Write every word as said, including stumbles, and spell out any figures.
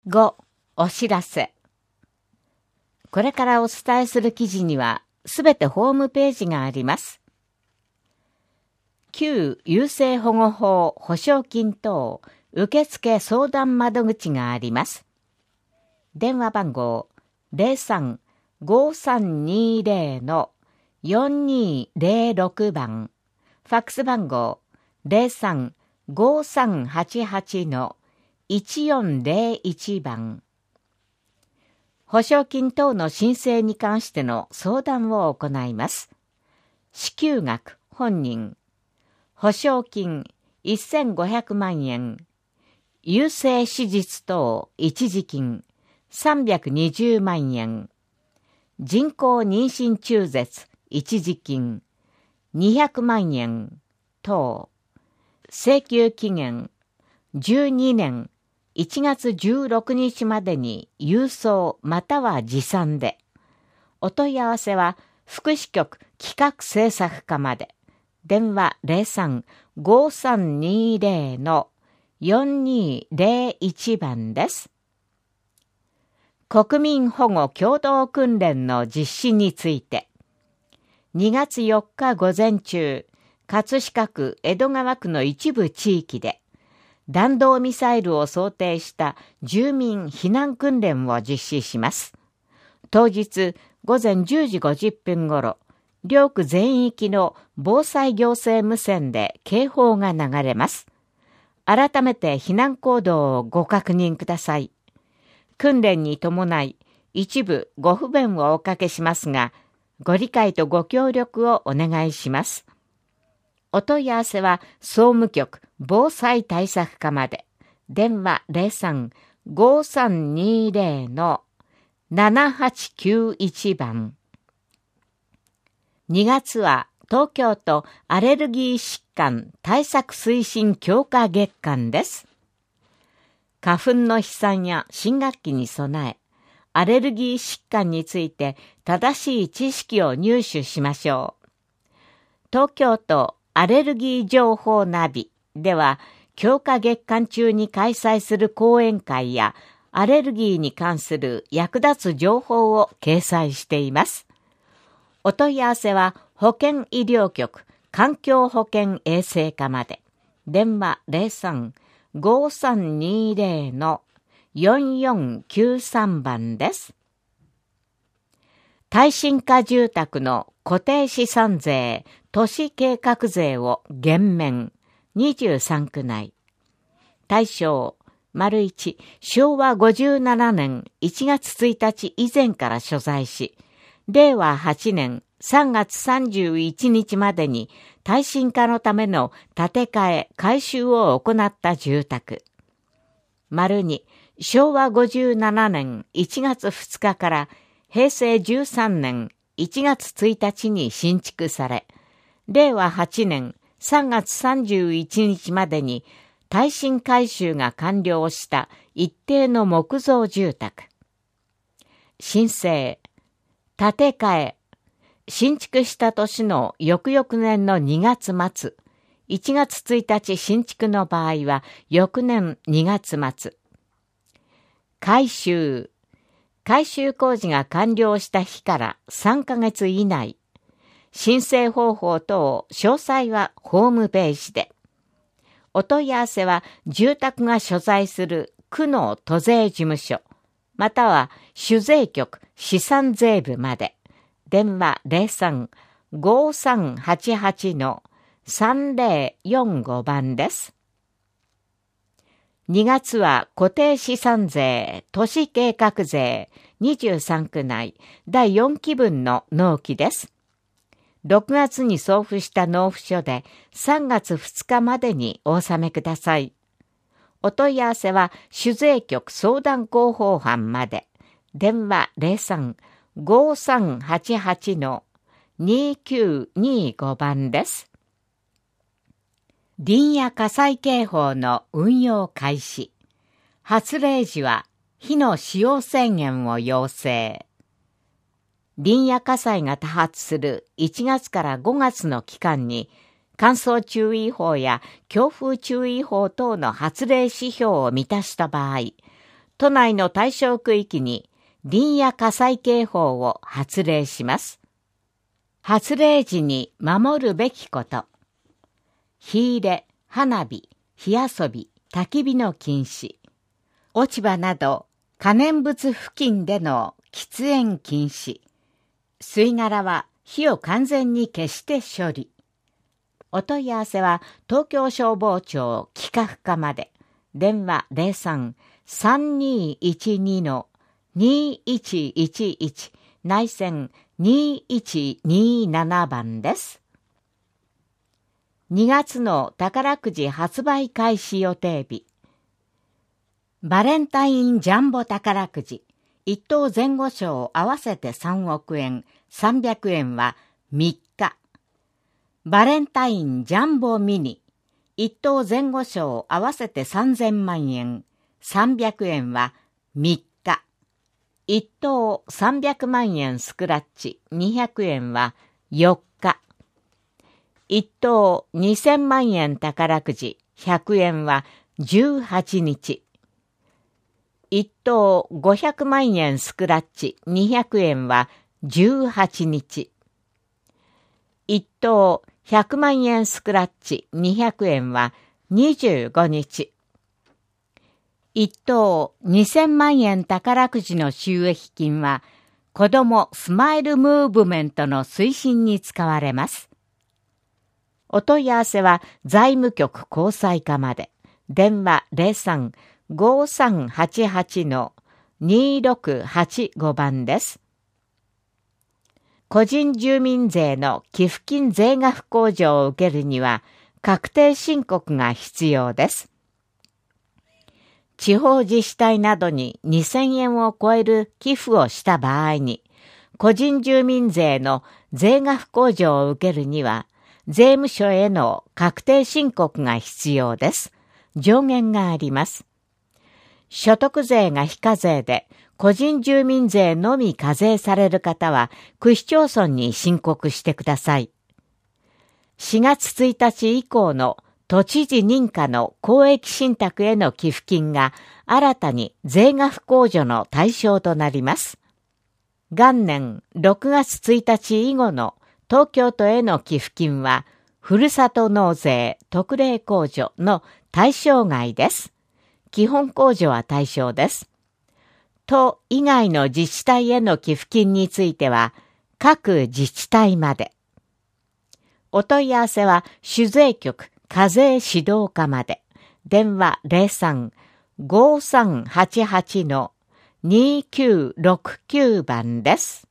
ご. お知らせ。これからお伝えする記事には、すべてホームページがあります。旧優生保護法保証金等受付相談窓口があります。電話番号 ゼロさん ごさんにゼロ よんにゼロろく 番、ファックス番号 ゼロさん ごさんはちはち いちよんゼロいち 番。保証金等の申請に関しての相談を行います。支給額本人、保証金せんごひゃくまんえん、優生手術等一時金さんびゃくにじゅうまんえん、人工妊娠中絶一時金にひゃくまんえん等、請求期限じゅうにねんいちがつじゅうろくにちまでに郵送または持参で、お問い合わせは福祉局企画制作課まで。電話 ゼロさん ごさんにゼロ よんにゼロいち 番です。国民保護共同訓練の実施について、にがつよっか午前中、葛飾区江戸川区の一部地域で、弾道ミサイルを想定した住民避難訓練を実施します。当日午前じゅうじごじゅっぷんごろ、両区全域の防災行政無線で警報が流れます。改めて避難行動をご確認ください。訓練に伴い一部ご不便をおかけしますが、ご理解とご協力をお願いします。お問い合わせは総務局防災対策課まで。電話 ゼロさん ごさんにゼロ ななはちきゅういち 番。にがつは東京都アレルギー疾患対策推進強化月間です。花粉の飛散や新学期に備え、アレルギー疾患について正しい知識を入手しましょう。東京都アレルギー情報ナビでは、強化月間中に開催する講演会やアレルギーに関する役立つ情報を掲載しています。お問い合わせは保健医療局環境保健衛生課まで。電話 ゼロさん ごさんにゼロ よんよんきゅうさん 番です。耐震化住宅の固定資産税、都市計画税を減免、にじゅうさんく内。対象、丸いち、しょうわごじゅうななねんいちがつついたち以前から所在し、れいわはちねんさんがつさんじゅういちにちまでに耐震化のための建て替え、改修を行った住宅。丸に、しょうわごじゅうななねんいちがつふつかからへいせいじゅうさんねんいちがつついたちに新築され、れいわはちねんさんがつさんじゅういちにちまでに耐震改修が完了した一定の木造住宅。申請、建て替え、新築した年の翌々年のにがつまつ、いちがつついたち新築の場合は翌年にがつまつ。改修、改修工事が完了した日からさんかげつ以内。申請方法等詳細はホームページで。お問い合わせは住宅が所在する区の都税事務所、または主税局資産税部まで。電話 ゼロさん ごさんはちはち さんゼロよんご 番です。にがつは固定資産税、都市計画税にじゅうさんく内だいよんきぶんの納期です。ろくがつに送付した納付書でさんがつふつかまでにお納めください。お問い合わせは主税局相談広報班まで。電話 ゼロさん ごさんはちはち にきゅうにご 番です。林野火災警報の運用開始。発令時は火の使用制限を要請。林野火災が多発するいちがつからごがつの期間に、乾燥注意報や強風注意報等の発令指標を満たした場合、 都内の対象区域に林野火災警報を発令します。発令時に守るべきこと。火入れ、花火、火遊び、焚き火の禁止。落ち葉など可燃物付近での喫煙禁止。吸い殻は火を完全に消して処理。お問い合わせは東京消防庁企画課まで。電話 ゼロさん さんにいちに にいちいちいち 内線にいちになな番です。にがつの宝くじ発売開始予定日。バレンタインジャンボ宝くじ一等前後賞合わせてさんおくえん、さんびゃくえんはみっか。バレンタインジャンボミニ一等前後賞合わせてさんぜんまんえん、さんびゃくえんはみっか。一等さんびゃくまんえんスクラッチにひゃくえんはよっか。一等にせんまんえん宝くじひゃくえんはじゅうはちにち。一等ごひゃくまんえんスクラッチにひゃくえんはじゅうはちにち。一等ひゃくまんえんスクラッチにひゃくえんはにじゅうごにち。一等にせんまんえん宝くじの収益金は子どもスマイルムーブメントの推進に使われます。お問い合わせは財務局交際課まで。電話 ゼロさん ごさんはちはち にろくはちご番です。個人住民税の寄付金税額控除を受けるには確定申告が必要です。地方自治体などににせんえんを超える寄付をした場合に、個人住民税の税額控除を受けるには、税務署への確定申告が必要です。上限があります。所得税が非課税で、個人住民税のみ課税される方は、区市町村に申告してください。しがつついたち以降の都知事認可の公益信託への寄付金が新たに税額控除の対象となります。元年ろくがつついたち以後の東京都への寄付金は、ふるさと納税特例控除の対象外です。基本控除は対象です。都以外の自治体への寄付金については、各自治体まで。お問い合わせは、主税局課税指導課まで。電話 ゼロさん ごさんはちはち にきゅうろくきゅう番です。